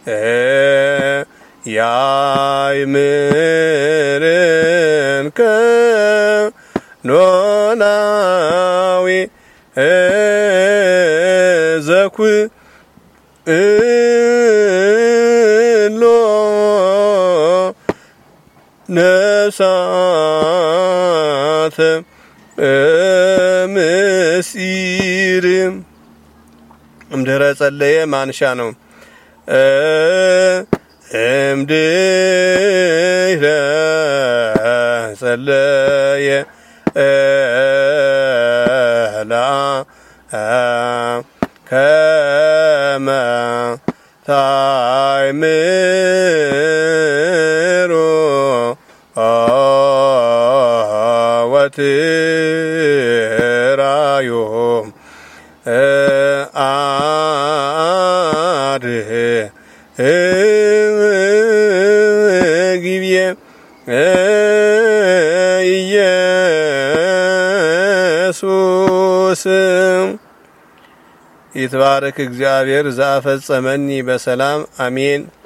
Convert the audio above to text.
ያይምርንከ ኖላዊ ዘኩሎ ነፍሳተ ምስጢር እምድኅረ ጸለየ ማንሻ ነው። እምድኅረ ጸለየ ከመ ታእምሩ ወትራዩ ግብየ ኢየሱስ ይትባረክ እግዚአብሔር ዘአፈጸመኒ በሰላም አሜን።